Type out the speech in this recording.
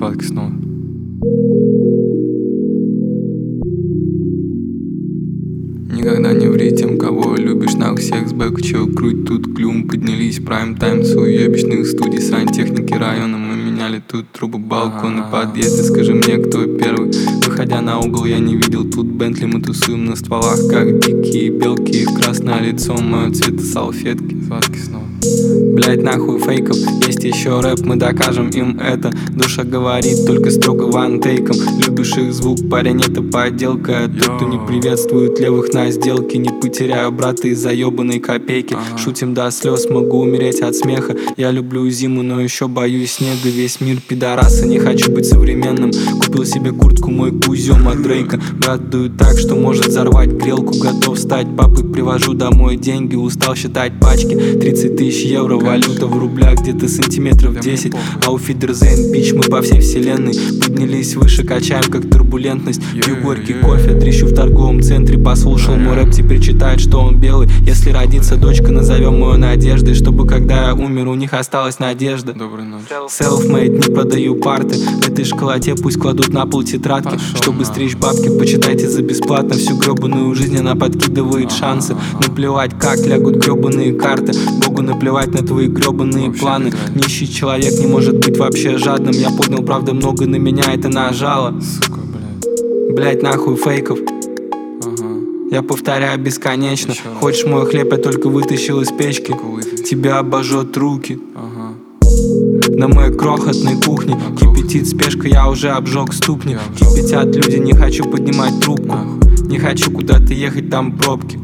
Сладких снов. Никогда не ври тем, кого любишь. Нахуй секс, бэк, чел, круть тут клюм. Поднялись прайм-тайм с уебищных студий. Сантехники района, мы меняли тут трубы, балконы, подъезды. Скажи мне, кто первый? Выходя на угол, я не видел тут Бентли. Мы тусуем на стволах, как дикие белки. Их красное лицо, мое цвета салфетки. Сладких снов. Блять, нахуй фейков, есть еще рэп, мы докажем им это. Душа говорит только строго вантейком. Любишь их звук, парень, это подделка. Тот, кто не приветствует левых на сделке. Не потеряю брата из-за ебаной копейки. Шутим до слез, могу умереть от смеха. Я люблю зиму, но еще боюсь снега. Весь мир пидораса, не хочу быть современным. Купил себе куртку, мой кузем от Дрейка. Брат дует так, что может взорвать грелку. Готов стать папой, привожу домой деньги. Устал считать пачки, 30 тысяч евро. Валюта в рублях где-то сантиметров 10. Ауфидерзейн, бич, мы по всей вселенной. Поднялись выше, качаем как турбулентность. Пью горький кофе, трещу в торговом центре. Послушал мой рэп, теперь читает, что он белый. Если родится дочка, назовем ее Надеждой. Чтобы когда я умер, у них осталась надежда. Доброй ночи. Self-made, не продаю парты. В этой школоте пусть кладут на пол тетрадки. Чтобы стричь бабки, почитайте за бесплатно. Всю гребаную жизнь она подкидывает шансы. Наплевать, как лягут гребаные карты. Богу наплевать на твои гребаные планы. Нищий человек не может быть вообще жадным. Я понял, правда, много на меня это нажало. Сука, блядь. Блять, нахуй фейков. Я повторяю бесконечно. Хочешь мой хлеб, я только вытащил из печки. Тебя обожжет руки. На моей крохотной кухне кипятит спешка, я уже обжег ступни. Кипятят люди, не хочу поднимать трубку. Не хочу куда-то ехать, там пробки.